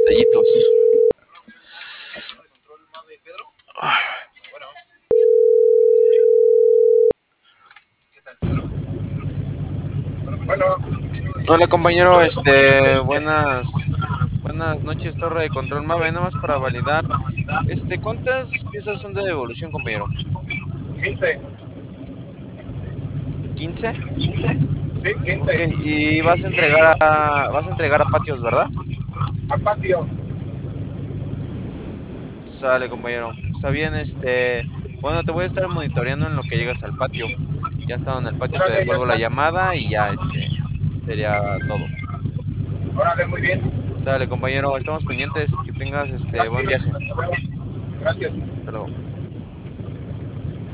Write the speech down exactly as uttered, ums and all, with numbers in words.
detallitos. Bueno, Hola compañero, este, buenas, buenas noches, torre de control Mave, nada más para validar, este, ¿cuántas piezas son de devolución, compañero? quince. ¿Quince? Sí, Ok, quince. y vas a entregar a, vas a entregar a patios, ¿verdad? A patio. Sale, compañero. Está bien, este, bueno, te voy a estar monitoreando en lo que llegas al patio. Ya estando en el patio te Órale, ya devuelvo la está. llamada y ya, este, sería todo. Órale, muy bien. Sale, compañero, estamos pendientes. Que tengas, este, buen Gracias. viaje. Hasta luego. Gracias. Hasta luego.